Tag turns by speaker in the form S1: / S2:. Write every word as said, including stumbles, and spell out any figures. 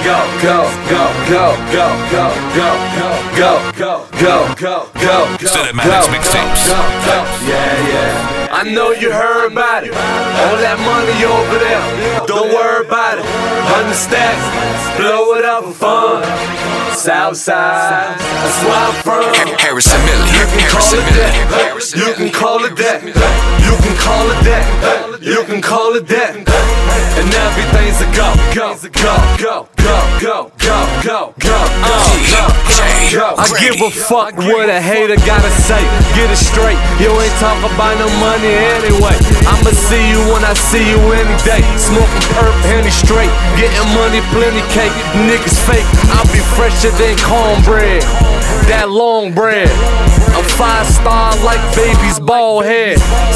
S1: go, go, go, go, go, go, go, go, go, go, go, go.
S2: Cinematics mixtapes.
S1: Yeah, yeah. I know you heard about it. All that money over there, don't worry about it. Hundred stacks, blow it up for fun. Southside, that's where I'm from.
S2: Harrison Miller.
S1: You can call it that. You can call it that. You can call it that. You can call it that. And everything's a go, go, go, go, go, go, go, go, go, go, go. I give a fuck what a hater gotta say. Get it straight. You ain't talking about no money anyway. I'ma see you when I see you any day. Smoking perp, Henny straight. Getting money, plenty cake. Niggas fake. I'll be fresher than cornbread. That long bread. A five star like baby's bald head.